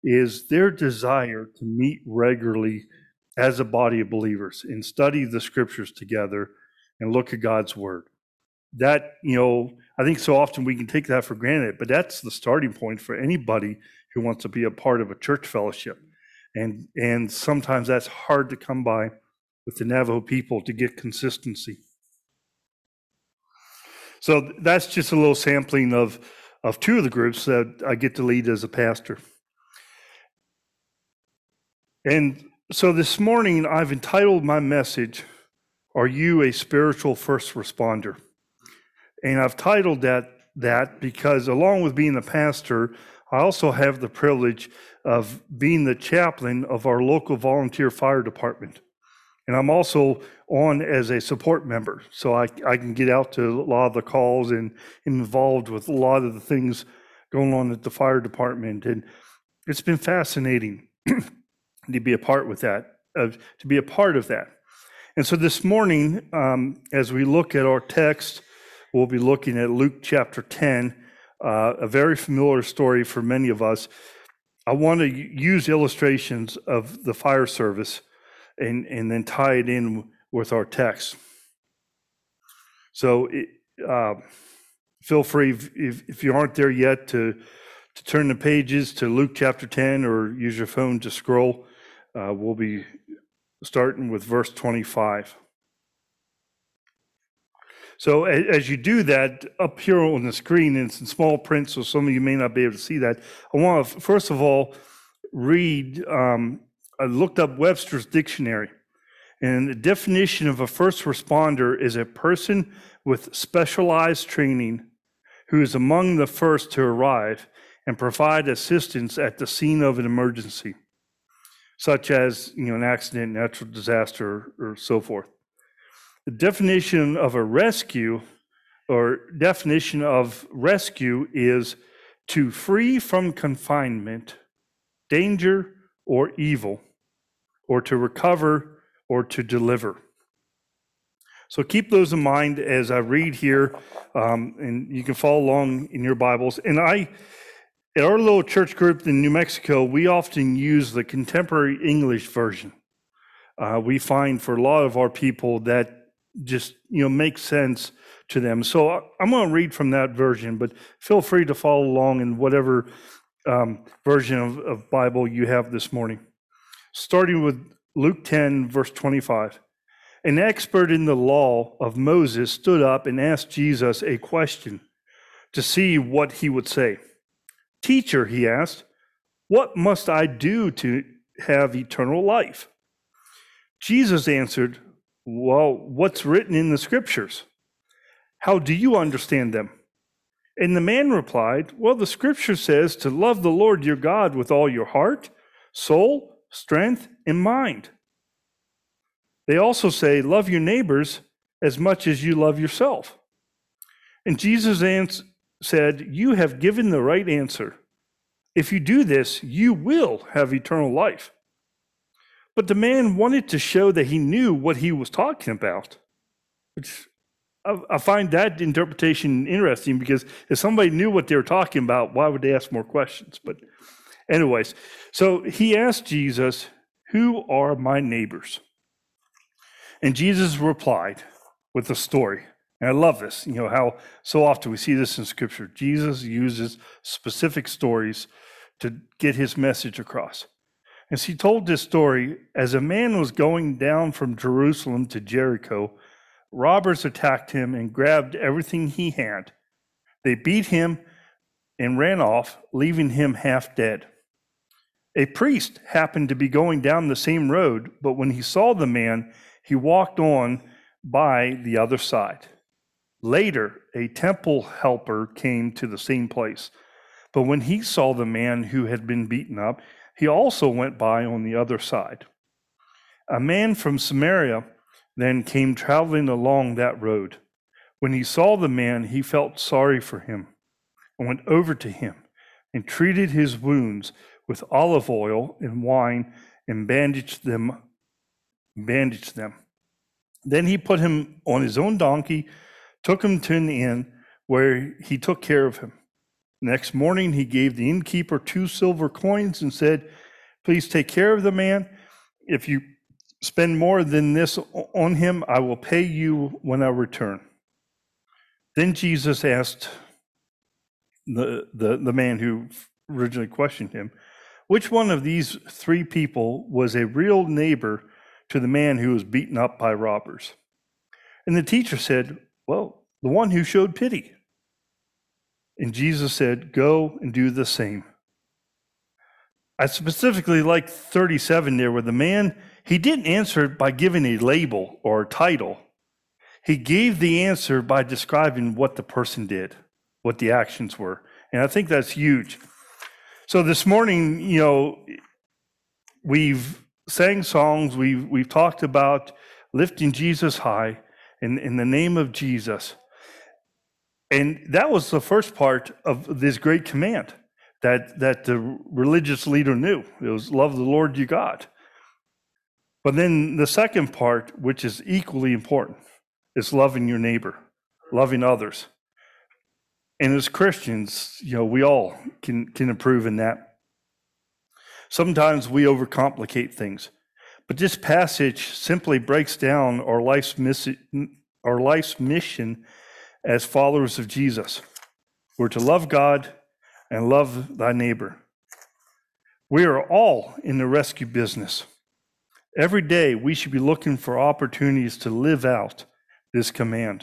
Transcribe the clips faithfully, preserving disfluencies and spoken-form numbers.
is their desire to meet regularly as a body of believers and study the scriptures together and look at God's word. That, you know, I think so often we can take that for granted, but that's the starting point for anybody who wants to be a part of a church fellowship. And, and sometimes that's hard to come by with the Navajo people to get consistency. So that's just a little sampling of, of two of the groups that I get to lead as a pastor. And so this morning, I've entitled my message, "Are You a Spiritual First Responder?" And I've titled that that because along with being a pastor, I also have the privilege of being the chaplain of our local volunteer fire department. And I'm also on as a support member, so I, I can get out to a lot of the calls and involved with a lot of the things going on at the fire department. And it's been fascinating to be a part with that, of to be a part of that. And so this morning, um, as we look at our text, we'll be looking at Luke chapter ten, uh, a very familiar story for many of us. I want to use illustrations of the fire service and, and then tie it in with our text. So it, uh, feel free, if, if, if you aren't there yet, to, to turn the pages to Luke chapter ten or use your phone to scroll. Uh, we'll be starting with verse twenty-five. So as you do that, up here on the screen, it's in small print, so some of you may not be able to see that. I want to, first of all, read, um, I looked up Webster's dictionary, and the definition of a first responder is a person with specialized training who is among the first to arrive and provide assistance at the scene of an emergency, such as, you know, an accident, natural disaster, or so forth. The definition of a rescue, or definition of rescue, is to free from confinement, danger, or evil, or to recover, or to deliver. So keep those in mind as I read here, um, and you can follow along in your Bibles. And I, at our little church group in New Mexico, we often use the contemporary English version. Uh, we find for a lot of our people that just, you know, makes sense to them. So I'm going to read from that version, but feel free to follow along in whatever um, version of, of Bible you have this morning. Starting with Luke ten, verse twenty-five. An expert in the law of Moses stood up and asked Jesus a question to see what he would say. "Teacher," he asked, "what must I do to have eternal life?" Jesus answered, "Well, what's written in the scriptures? How do you understand them?" And the man replied, "Well, the scripture says to love the Lord your God with all your heart, soul, strength, and mind. They also say, love your neighbors as much as you love yourself." And Jesus ans- said, "You have given the right answer. If you do this, you will have eternal life." But the man wanted to show that he knew what he was talking about, which I, I find that interpretation interesting, because if somebody knew what they were talking about, why would they ask more questions? But anyways, so he asked Jesus, "Who are my neighbors?" And Jesus replied with a story. And I love this, you know, how so often we see this in Scripture. Jesus uses specific stories to get his message across. As he told this story, as a man was going down from Jerusalem to Jericho, robbers attacked him and grabbed everything he had. They beat him and ran off, leaving him half dead. A priest happened to be going down the same road, but when he saw the man, he walked on by the other side. Later, a temple helper came to the same place, but when he saw the man who had been beaten up, he also went by on the other side. A man from Samaria then came traveling along that road. When he saw the man, he felt sorry for him and went over to him and treated his wounds with olive oil and wine and bandaged them. bandaged them. Then he put him on his own donkey, took him to an inn where he took care of him. Next morning, he gave the innkeeper two silver coins and said, "Please take care of the man. If you spend more than this on him, I will pay you when I return." Then Jesus asked the, the, the man who originally questioned him, "Which one of these three people was a real neighbor to the man who was beaten up by robbers?" And the teacher said, "Well, the one who showed pity." And Jesus said, "Go and do the same." I specifically like thirty-seven there, where the man, he didn't answer by giving a label or a title. He gave the answer by describing what the person did, what the actions were. And I think that's huge. So this morning, you know, we've sang songs, we've, we've talked about lifting Jesus high in, in the name of Jesus. And that was the first part of this great command that, that the religious leader knew. It was love the Lord your God. But then the second part, which is equally important, is loving your neighbor, loving others. And as Christians, you know, we all can, can improve in that. Sometimes we overcomplicate things, but this passage simply breaks down our life's, miss- our life's mission as followers of Jesus. We're to love God and love thy neighbor. We are all in the rescue business. Every day we should be looking for opportunities to live out this command.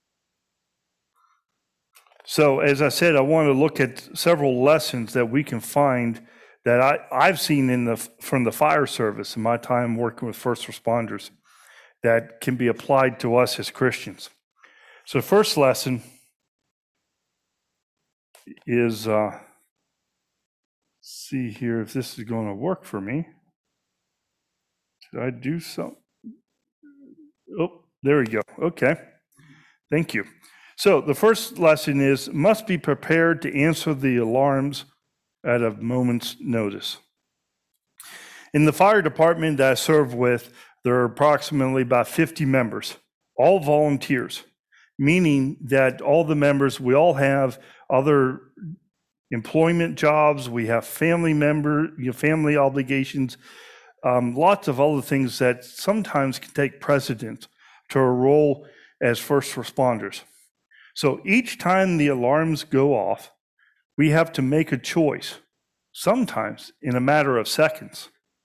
So as I said, I want to look at several lessons that we can find that I, I've seen in the from the fire service in my time working with first responders that can be applied to us as Christians. So first lesson is, uh, see here if this is going to work for me. Did I do something? Oh, there we go. Okay. Thank you. So the first lesson is, must be prepared to answer the alarms at a moment's notice. In the fire department that I serve with, there are approximately about fifty members, all volunteers, meaning that all the members, we all have other employment jobs, we have family member, you know, family obligations, um, lots of other things that sometimes can take precedence to a role as first responders. So each time the alarms go off, we have to make a choice, sometimes in a matter of seconds.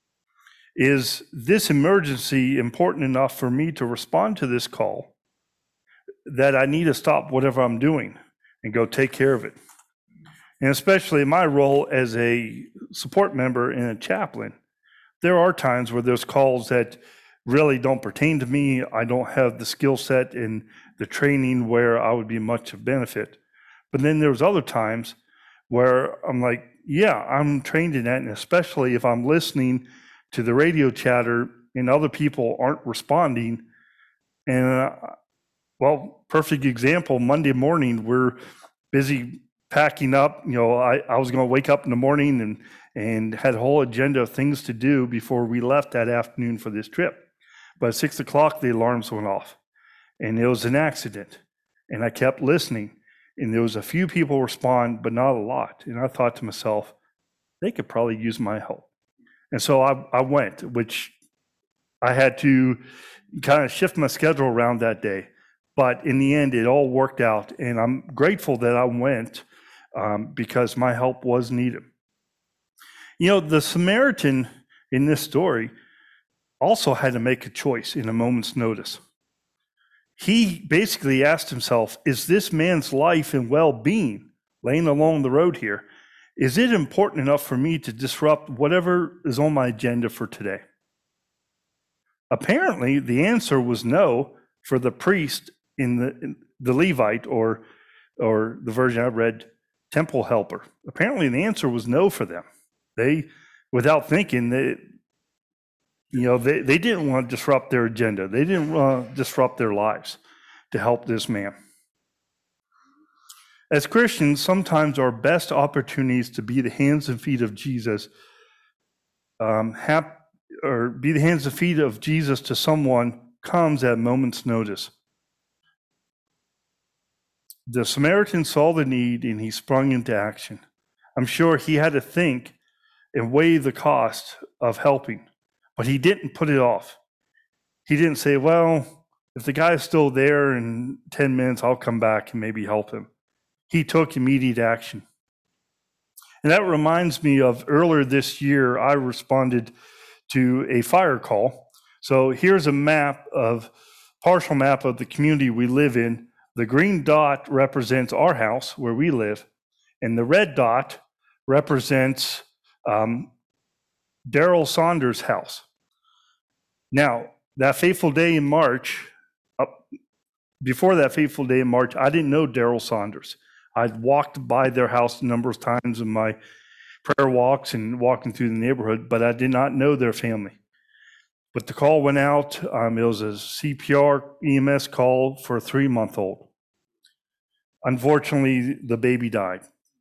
Is this emergency important enough for me to respond to this call that I need to stop whatever I'm doing and go take care of it? And especially in my role as a support member and a chaplain, there are times where there's calls that really don't pertain to me. I don't have the skill set and the training where I would be much of benefit. But then there's other times where I'm like, yeah, I'm trained in that, and especially if I'm listening to the radio chatter and other people aren't responding. And uh, well, perfect example, Monday morning, we're busy packing up. You know, I, I was going to wake up in the morning and, and had a whole agenda of things to do before we left that afternoon for this trip. But at six o'clock, the alarms went off and it was an accident. And I kept listening, and there was a few people respond, but not a lot. And I thought to myself, they could probably use my help. And so I, I went, which I had to kind of shift my schedule around that day. But in the end, it all worked out. And I'm grateful that I went um, because my help was needed. You know, the Samaritan in this story also had to make a choice in a moment's notice. He basically asked himself, is this man's life and well-being laying along the road here, is it important enough for me to disrupt whatever is on my agenda for today? Apparently, the answer was no for the priest in the in the Levite, or or the version I read, temple helper. Apparently, the answer was no for them. They, without thinking, they, you know, they, they didn't want to disrupt their agenda. They didn't want to disrupt their lives to help this man. As Christians, sometimes our best opportunities to be the hands and feet of Jesus, um, have, or be the hands and feet of Jesus to someone, comes at a moment's notice. The Samaritan saw the need and he sprung into action. I'm sure he had to think and weigh the cost of helping, but he didn't put it off. He didn't say, well, if the guy's still there in ten minutes, I'll come back and maybe help him. He took immediate action. And that reminds me of earlier this year, I responded to a fire call. So here's a map of, partial map of the community we live in. The green dot represents our house where we live, and the red dot represents um, Daryl Saunders' house. Now, that fateful day in March, uh, before that fateful day in March, I didn't know Daryl Saunders. I'd walked by their house a number of times in my prayer walks and walking through the neighborhood, but I did not know their family. But the call went out. Um, it was a C P R E M S call for a three-month-old. Unfortunately, the baby died.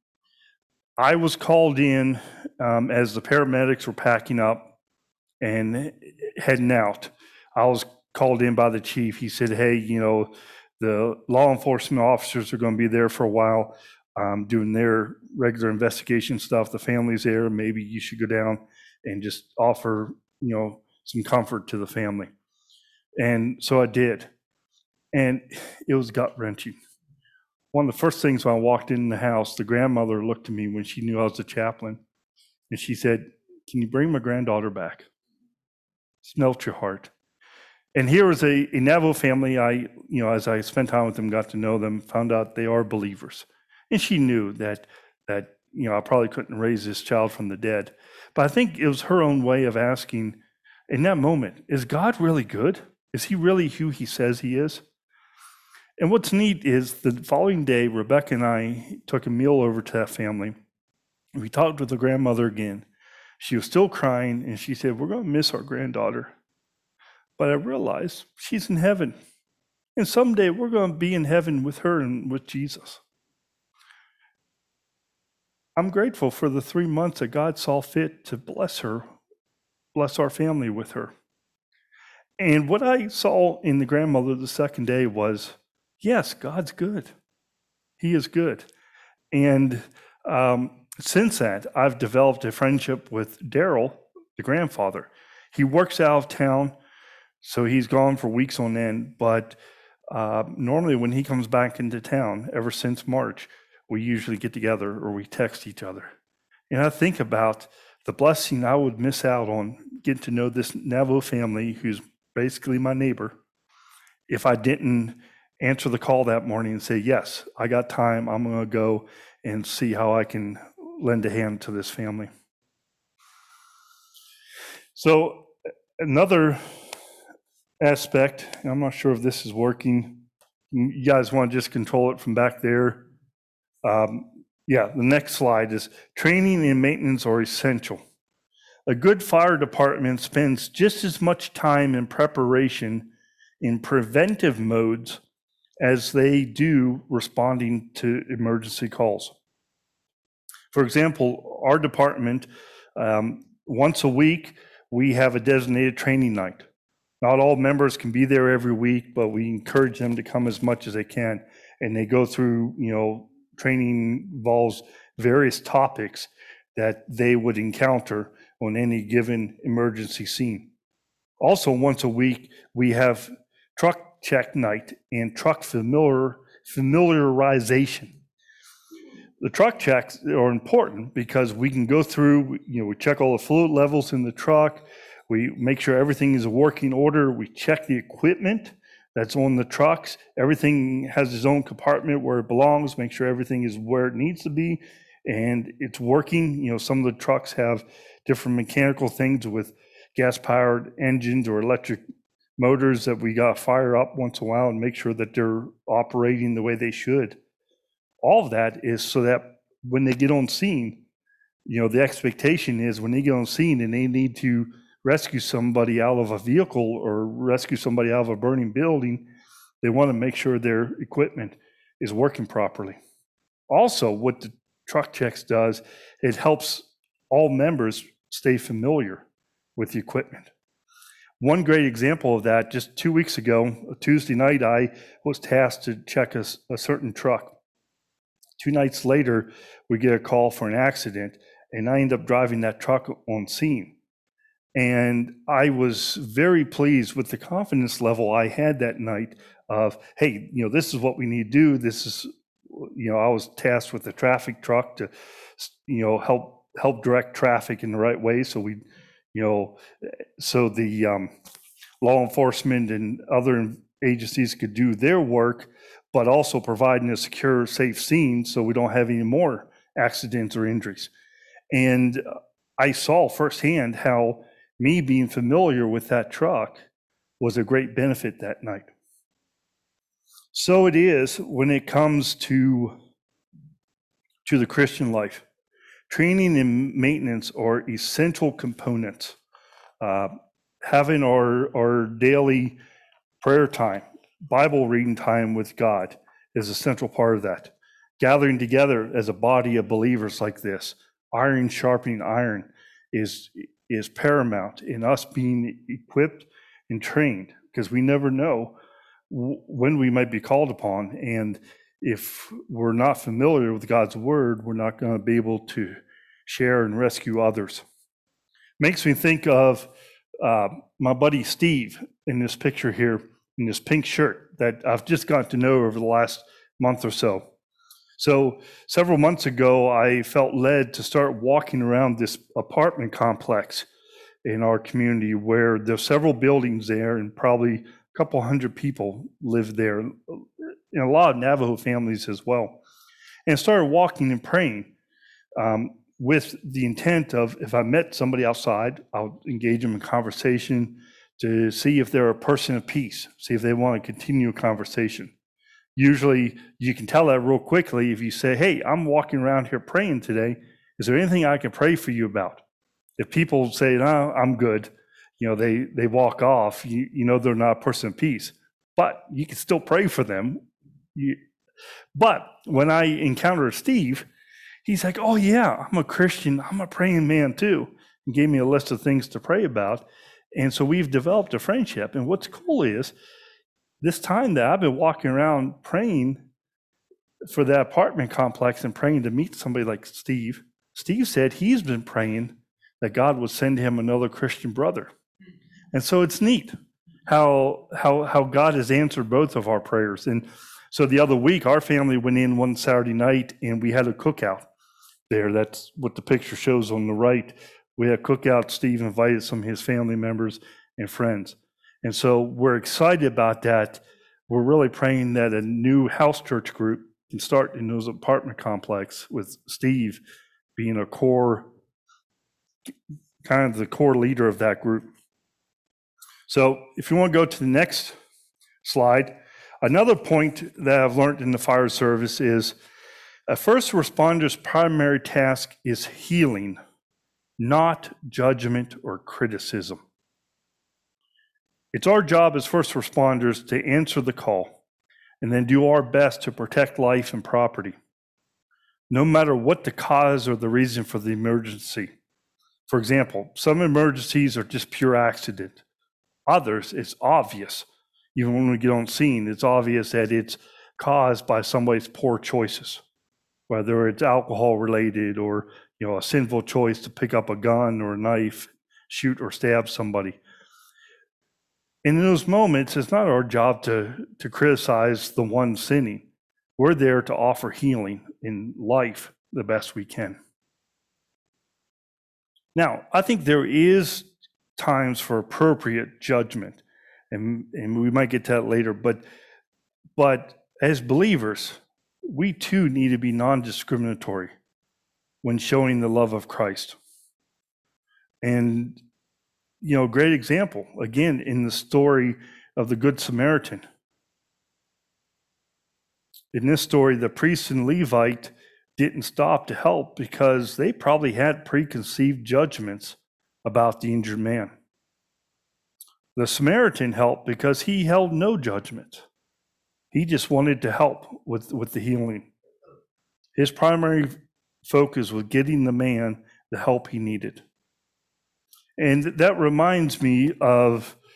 I was called in um, as the paramedics were packing up and heading out. I was called in by the chief. He said, hey, you know, the law enforcement officers are going to be there for a while um, doing their regular investigation stuff. The family's there. Maybe you should go down and just offer, you know, some comfort to the family. And so I did. And it was gut-wrenching. One of the first things when I walked in the house, the grandmother looked at me when she knew I was the chaplain, and she said, can you bring my granddaughter back? Smelt your heart. And here was a, a Navajo family. I, you know, as I spent time with them, got to know them, found out they are believers. And she knew that, that, you know, I probably couldn't raise this child from the dead. But I think it was her own way of asking, in that moment, is God really good? Is he really who he says he is? And what's neat is the following day, Rebecca and I took a meal over to that family. We talked with the grandmother again. She was still crying, and she said, we're going to miss our granddaughter. But I realized she's in heaven. And someday we're going to be in heaven with her and with Jesus. I'm grateful for the three months that God saw fit to bless her, bless our family with her. And what I saw in the grandmother the second day was, yes, God's good. He is good. And um, since that, I've developed a friendship with Daryl, the grandfather. He works out of town, so he's gone for weeks on end. But uh, normally when he comes back into town, ever since March, we usually get together or we text each other. And I think about the blessing I would miss out on getting to know this Navajo family, who's basically my neighbor, if I didn't answer the call that morning and say, yes, I got time. I'm going to go and see how I can lend a hand to this family. So another aspect, and I'm not sure if this is working. You guys want to just control it from back there? Um, yeah, the next slide is training and maintenance are essential. A good fire department spends just as much time in preparation in preventive modes as they do responding to emergency calls. For example, our department, um, once a week, we have a designated training night. Not all members can be there every week, but we encourage them to come as much as they can. And they go through, you know, training involves various topics that they would encounter on any given emergency scene. Also, once a week, we have truck check night and truck familiar, familiarization. The truck checks are important because we can go through, you know, we check all the fluid levels in the truck, we make sure everything is in working order, we check the equipment that's on the trucks, everything has its own compartment where it belongs, make sure everything is where it needs to be, and it's working. You know, some of the trucks have different mechanical things with gas-powered engines or electric motors that we got to fire up once in a while and make sure that they're operating the way they should. All of that is so that when they get on scene, you know, the expectation is when they get on scene and they need to rescue somebody out of a vehicle or rescue somebody out of a burning building, they want to make sure their equipment is working properly. Also, what the truck checks does, it helps all members stay familiar with the equipment. One great example of that, just two weeks ago, Tuesday night, I was tasked to check a, a certain truck. Two nights later, we get a call for an accident, and I end up driving that truck on scene. And I was very pleased with the confidence level I had that night of, hey, you know, this is what we need to do. This is, you know, I was tasked with the traffic truck to, you know, help help direct traffic in the right way. So we, you know, so the um, law enforcement and other agencies could do their work, but also providing a secure, safe scene so we don't have any more accidents or injuries. And I saw firsthand how me being familiar with that truck was a great benefit that night. So it is when it comes to, to the Christian life. Training and maintenance are essential components. Uh, having our, our daily prayer time, Bible reading time with God is a central part of that. Gathering together as a body of believers like this, iron sharpening iron, is, is paramount in us being equipped and trained, because we never know w- when we might be called upon. And if we're not familiar with God's word, we're not going to be able to share and rescue others. Makes me think of uh, my buddy Steve in this picture here, in this pink shirt that I've just gotten to know over the last month or so. So several months ago, I felt led to start walking around this apartment complex in our community where there's several buildings there and probably a couple hundred people live there, and a lot of Navajo families as well. And started walking and praying um, with the intent of, if I met somebody outside, I'll engage them in conversation to see if they're a person of peace, see if they want to continue a conversation. Usually you can tell that real quickly if you say, hey, I'm walking around here praying today. Is there anything I can pray for you about? If people say, no, I'm good, you know, they, they walk off, you, you know, they're not a person of peace, but you can still pray for them. You, but when I encountered Steve, he's like, oh yeah, I'm a Christian. I'm a praying man too. And gave me a list of things to pray about. And so we've developed a friendship. And what's cool is this time that I've been walking around praying for that apartment complex and praying to meet somebody like Steve, Steve said he's been praying that God would send him another Christian brother. And so it's neat how, how, how God has answered both of our prayers. And so the other week, our family went in one Saturday night and we had a cookout there. That's what the picture shows on the right. We had a cookout. Steve invited some of his family members and friends. And so we're excited about that. We're really praying that a new house church group can start in those apartment complex with Steve being a core, kind of the core leader of that group. So if you want to go to the next slide, another point that I've learned in the fire service is a first responder's primary task is healing, not judgment or criticism. It's our job as first responders to answer the call and then do our best to protect life and property, no matter what the cause or the reason for the emergency. For example, some emergencies are just pure accident. Others, it's obvious. Even when we get on scene, it's obvious that it's caused by somebody's poor choices, whether it's alcohol related or, you know, a sinful choice to pick up a gun or a knife, shoot or stab somebody. And in those moments, it's not our job to, to criticize the one sinning. We're there to offer healing in life the best we can. Now, I think there is times for appropriate judgment, and, and we might get to that later, but, but as believers, we too need to be non-discriminatory when showing the love of Christ. And, you know, great example, again, in the story of the Good Samaritan. In this story, the priest and Levite didn't stop to help because they probably had preconceived judgments about the injured man. The Samaritan helped because he held no judgment. He just wanted to help with, with the healing. His primary focus was getting the man the help he needed. And that reminds me of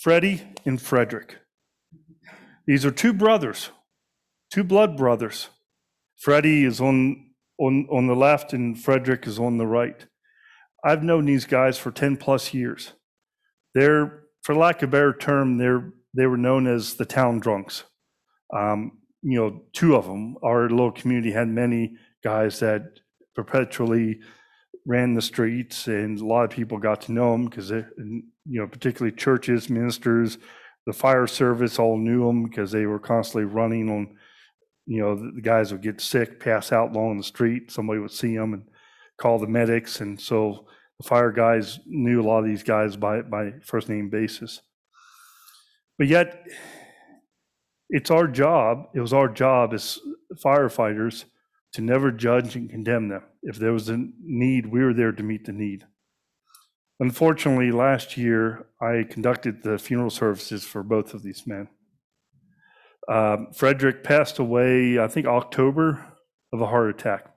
Freddie and Frederick. These are two brothers, two blood brothers. Freddie is on, on, on the left and Frederick is on the right. I've known these guys for ten plus years. They're, for lack of a better term, they're, they were known as the town drunks. Um, you know, two of them, our little community had many guys that perpetually ran the streets, and a lot of people got to know them because, you know, particularly churches, ministers, the fire service all knew them because they were constantly running on, you know, the guys would get sick, pass out along the street. Somebody would see them and call the medics. And so the fire guys knew a lot of these guys by, by first name basis. But yet, it's our job, it was our job as firefighters to never judge and condemn them. If there was a need, we were there to meet the need. Unfortunately, last year, I conducted the funeral services for both of these men. Um, Frederick passed away, I think, October of a heart attack.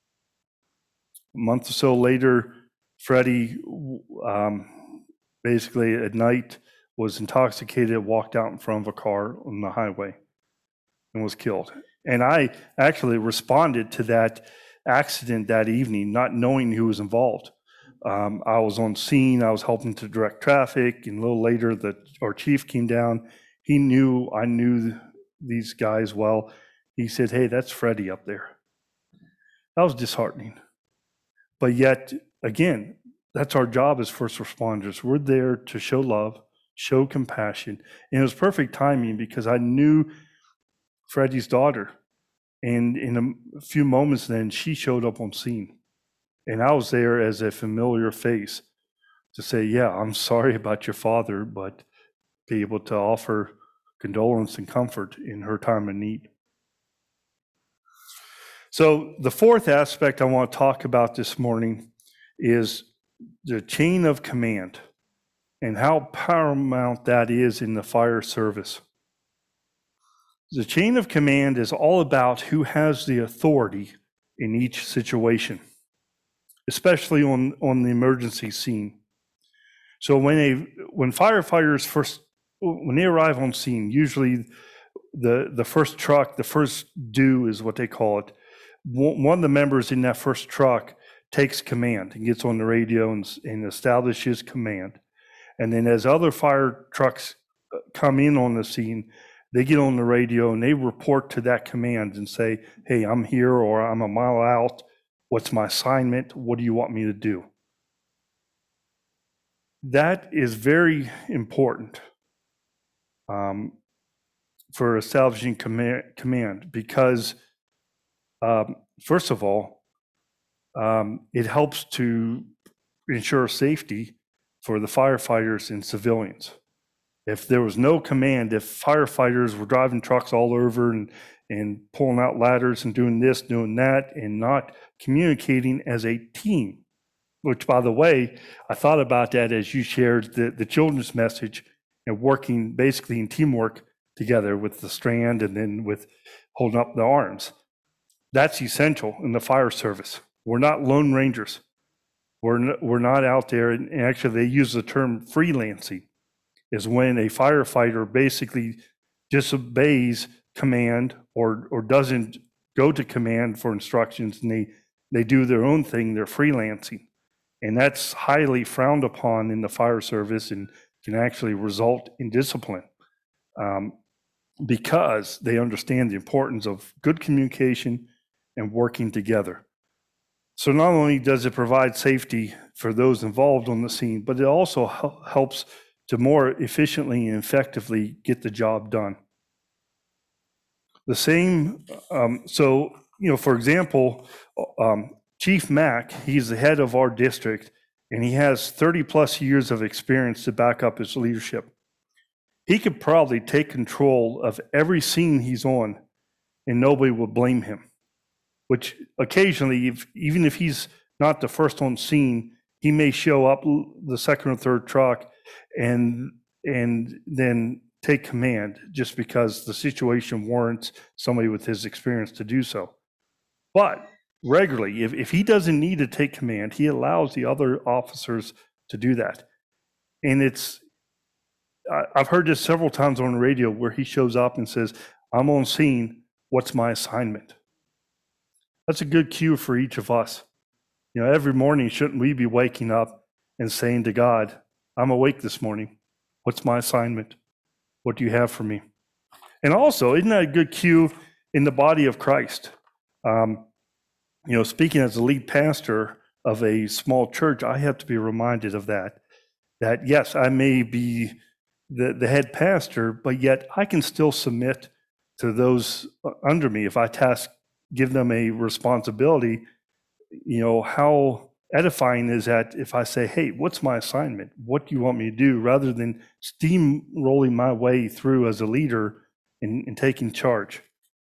A month or so later, Freddie, um, basically at night, was intoxicated, walked out in front of a car on the highway and was killed. And I actually responded to that accident that evening, not knowing who was involved. Um, I was on scene, I was helping to direct traffic, and a little later, the, our chief came down. He knew, I knew these guys well. He said, "Hey, that's Freddie up there." That was disheartening. But yet, again, that's our job as first responders. We're there to show love, show compassion. And it was perfect timing because I knew Freddie's daughter. And in a few moments then, she showed up on scene. And I was there as a familiar face to say, yeah, I'm sorry about your father, but be able to offer condolence and comfort in her time of need. So the fourth aspect I want to talk about this morning is the chain of command and how paramount that is in the fire service. The chain of command is all about who has the authority in each situation, especially on, on the emergency scene. So when a when firefighters first when they arrive on scene, usually the the first truck, the first due is what they call it. One of the members in that first truck takes command and gets on the radio and, and establishes command. And then as other fire trucks come in on the scene, they get on the radio and they report to that command and say, "Hey, I'm here," or "I'm a mile out. What's my assignment? What do you want me to do?" That is very important um, for establishing command, command because, um, first of all, um, it helps to ensure safety for the firefighters and civilians. If there was no command, if firefighters were driving trucks all over and, and pulling out ladders and doing this, doing that, and not communicating as a team, which, by the way, I thought about that as you shared the, the children's message and working basically in teamwork together with the strand and then with holding up the arms. That's essential in the fire service. We're not lone rangers. We're, n- we're not out there, and actually they use the term freelancing, is when a firefighter basically disobeys command or, or doesn't go to command for instructions and they, they do their own thing, they're freelancing. And that's highly frowned upon in the fire service and can actually result in discipline um, because they understand the importance of good communication and working together. So not only does it provide safety for those involved on the scene, but it also helps to more efficiently and effectively get the job done. The same, um, so, you know, for example, um, Chief Mack, he's the head of our district, and he has thirty plus years of experience to back up his leadership. He could probably take control of every scene he's on, and nobody would blame him, which occasionally, if, even if he's not the first on scene, he may show up the second or third truck and and then take command just because the situation warrants somebody with his experience to do so. But regularly, if, if he doesn't need to take command, he allows the other officers to do that. And it's I- I've heard this several times on the radio where he shows up and says, I'm on scene. What's my assignment? That's a good cue for each of us. You know, every morning, shouldn't we be waking up and saying to God, I'm awake this morning. What's my assignment? What do you have for me? And also, isn't that a good cue in the body of Christ? Um, you know, speaking as a lead pastor of a small church, I have to be reminded of that. That yes, I may be the, the head pastor, but yet I can still submit to those under me. If I task, give them a responsibility, you know, how edifying is that if I say, hey, what's my assignment? What do you want me to do? Rather than steamrolling my way through as a leader and, and taking charge.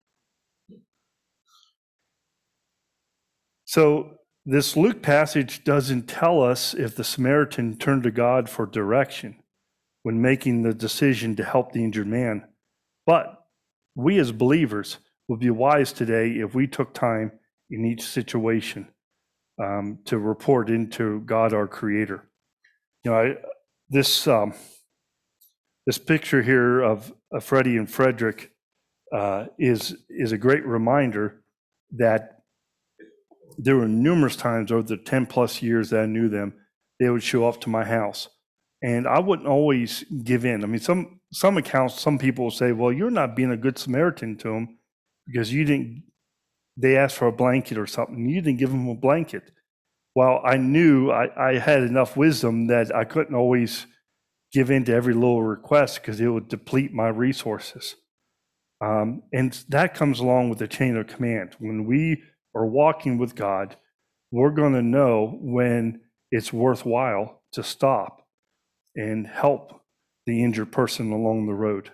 So this Luke passage doesn't tell us if the Samaritan turned to God for direction when making the decision to help the injured man. But we as believers would be wise today if we took time in each situation um, to report into God, our Creator. You know, I, this um, this picture here of, of Freddie and Frederick uh, is is a great reminder that there were numerous times over the ten plus years that I knew them, they would show up to my house. And I wouldn't always give in. I mean, some some accounts, some people will say, well, you're not being a good Samaritan to them because you didn't, they asked for a blanket or something. You didn't give them a blanket. Well, I knew I, I had enough wisdom that I couldn't always give in to every little request because it would deplete my resources. Um, and that comes along with the chain of command. When we are walking with God, we're going to know when it's worthwhile to stop and help the injured person along the road.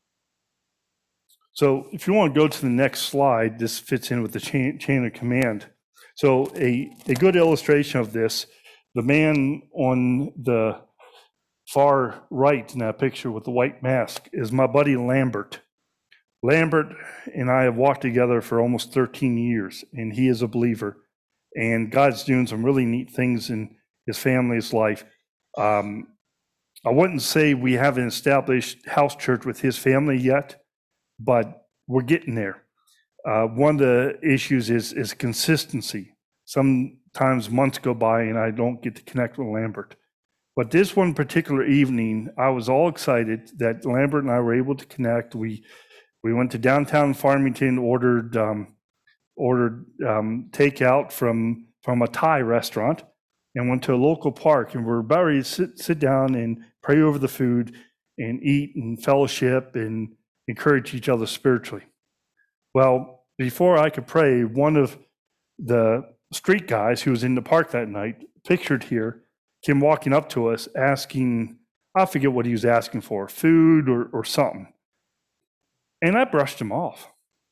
So if you want to go to the next slide, this fits in with the chain, chain of command. So a, a good illustration of this, the man on the far right in that picture with the white mask is my buddy Lambert. Lambert and I have walked together for almost thirteen years, and he is a believer. And God's doing some really neat things in his family's life. Um, I wouldn't say we have an established house church with his family yet, but we're getting there. Uh, one of the issues is is consistency. Sometimes months go by and I don't get to connect with Lambert. But this one particular evening, I was all excited that Lambert and I were able to connect. We we went to downtown Farmington, ordered um, ordered um, takeout from from a Thai restaurant, and went to a local park. And we're about ready to sit sit down and pray over the food and eat and fellowship and encourage each other spiritually. Well, before I could pray, one of the street guys who was in the park that night, pictured here, came walking up to us asking, I forget what he was asking for, food or, or something. And I brushed him off.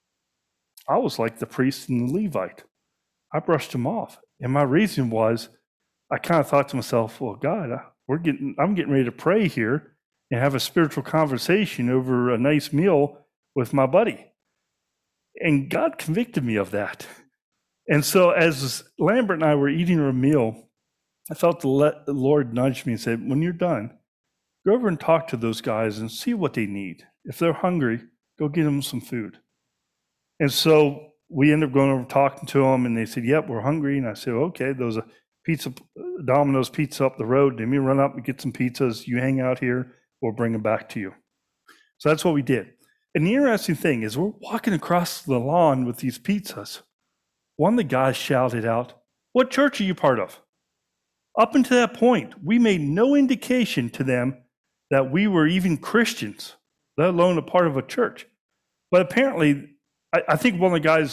I was like the priest and the Levite. I brushed him off. And my reason was, I kind of thought to myself, well, God, we're getting, I'm getting ready to pray here and have a spiritual conversation over a nice meal with my buddy. And God convicted me of that. And so as Lambert and I were eating our meal, I felt the Lord nudge me and said, when you're done, go over and talk to those guys and see what they need. If they're hungry, go get them some food. And so we ended up going over talking to them, and they said, yep, we're hungry. And I said, okay, there's a pizza, Domino's pizza up the road. Let me run up and get some pizzas. You hang out here, we'll bring them back to you. So that's what we did. And the interesting thing is we're walking across the lawn with these pizzas. One of the guys shouted out, what church are you part of? Up until that point, we made no indication to them that we were even Christians, let alone a part of a church. But apparently, I, I think one of the guys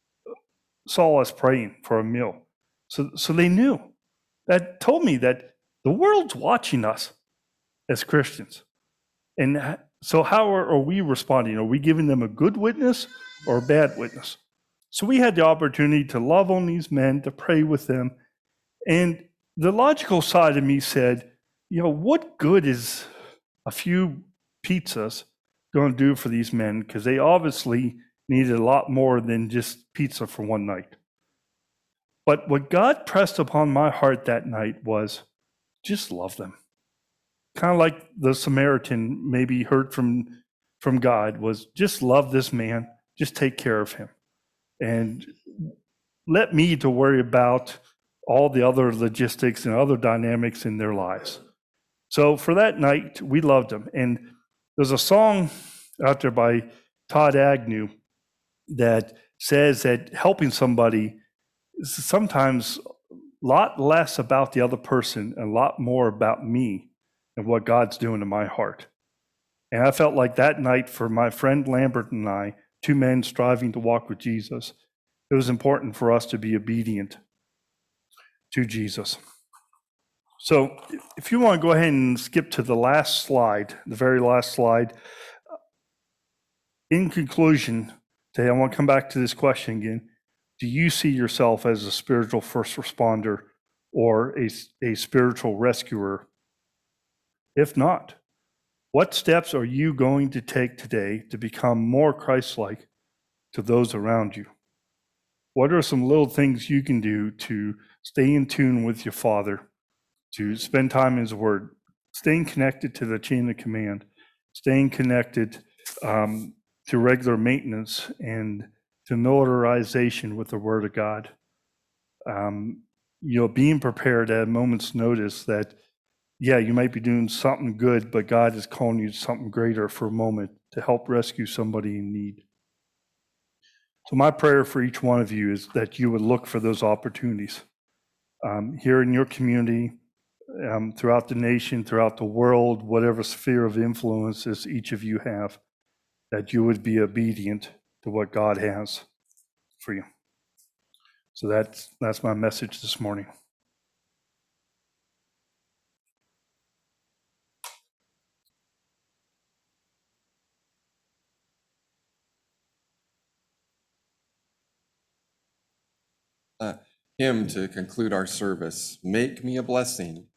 saw us praying for a meal. So, so they knew. That told me that the world's watching us as Christians. And so how are, are we responding? Are we giving them a good witness or a bad witness? So we had the opportunity to love on these men, to pray with them. And the logical side of me said, you know, what good is a few pizzas going to do for these men? Because they obviously needed a lot more than just pizza for one night. But what God pressed upon my heart that night was just love them. kind of like the Samaritan maybe heard from from God, was just love this man, just take care of him, and let me to worry about all the other logistics and other dynamics in their lives. So for that night, we loved them. And there's a song out there by Todd Agnew that says that helping somebody is sometimes a lot less about the other person and a lot more about me and what God's doing in my heart. And I felt like that night for my friend Lambert and I, two men striving to walk with Jesus, it was important for us to be obedient to Jesus. So if you want to go ahead and skip to the last slide, the very last slide. In conclusion, today I want to come back to this question again. Do you see yourself as a spiritual first responder or a, a spiritual rescuer? If not, what steps are you going to take today to become more Christ-like to those around you? What are some little things you can do to stay in tune with your Father, to spend time in His Word, staying connected to the chain of command, staying connected um, to regular maintenance and familiarization with the Word of God? Um, you know, being prepared at a moment's notice that, yeah, you might be doing something good, but God is calling you to something greater for a moment to help rescue somebody in need. So my prayer for each one of you is that you would look for those opportunities um, here in your community, um, throughout the nation, throughout the world, whatever sphere of influences each of you have, that you would be obedient to what God has for you. So that's that's my message this morning. Uh, hymn to conclude our service. Make me a blessing,